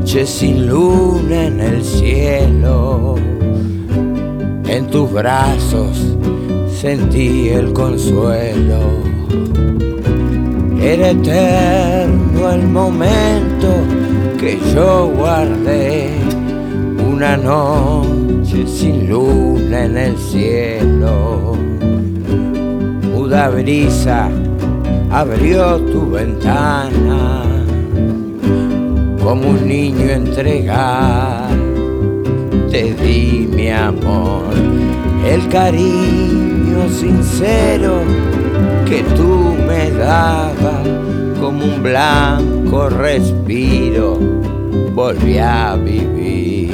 noche sin luna en el cielo, en tus brazos sentí el consuelo. Era eterno el momento que yo guardé, una noche sin luna en el cielo. Muda brisa abrió tu ventana, como un niño entregado te di mi amor, el cariño sincero que tú me dabas, como un blanco respiro volví a vivir.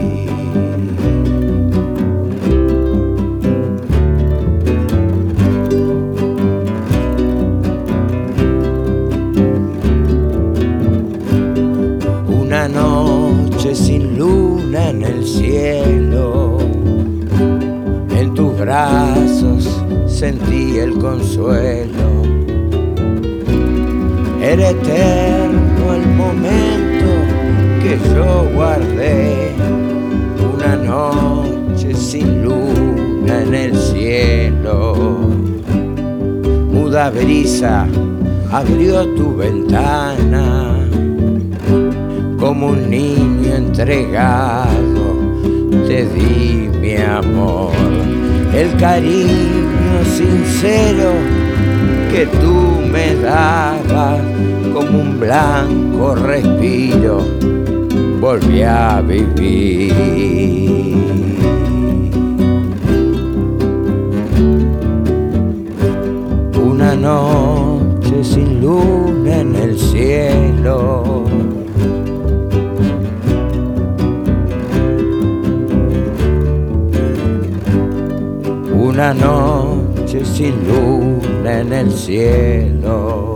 Una noche sin luna en el cielo, en tus brazos sentí el consuelo. Era eterno el momento que yo guardé, una noche sin luna en el cielo. Muda brisa abrió tu ventana, como un niño entregado te di mi amor, el cariño sincero que tú me dabas, como un blanco respiro volví a vivir. Una noche sin luna en el cielo, una noche sin luna en el cielo.